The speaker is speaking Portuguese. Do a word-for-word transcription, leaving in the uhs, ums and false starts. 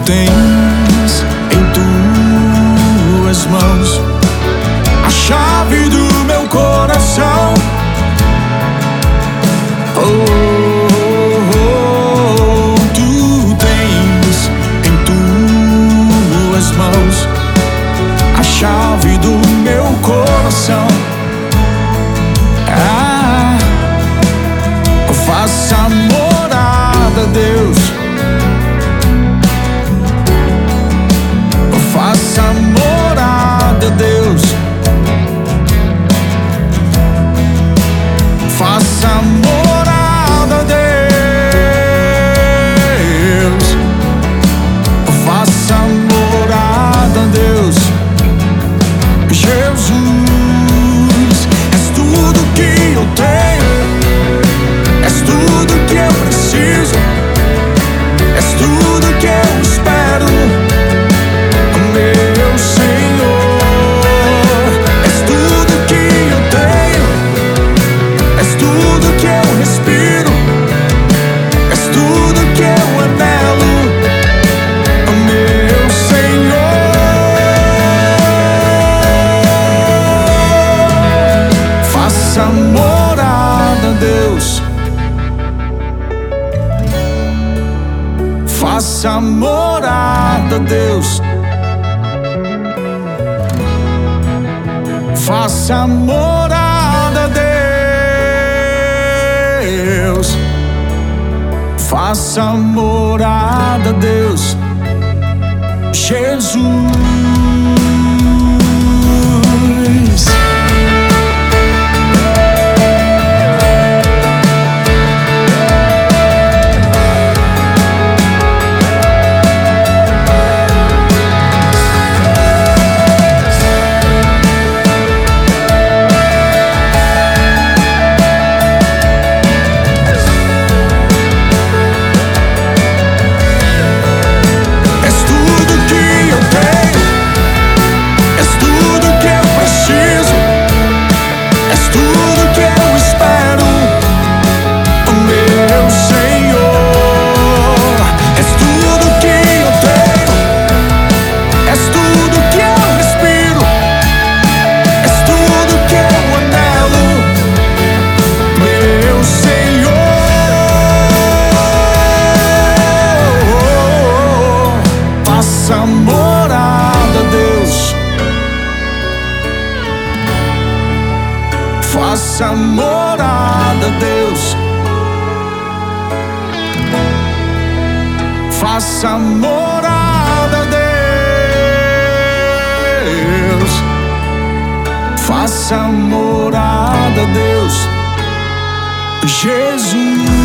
tens em tuas mãos a chave do meu coração. Oh, oh, oh, tu tens em tuas mãos a chave do meu coração. Ah, faça morada, Deus. Faça morada, Deus. Faça morada, Deus. Faça morada, Deus. Jesus, és tudo que eu tenho, és tudo que eu preciso, és tudo que eu espero. Meu Senhor, és tudo que eu tenho, és tudo que eu respiro, és tudo que eu anelo. Meu Senhor, faça morada, Deus. Faça morada, Deus. Faça morada, Deus. Faça morada, Deus. Jesus. Faça morada, Deus. Faça morada, Deus. Faça morada, Deus. Faça morada, Deus. Jesus.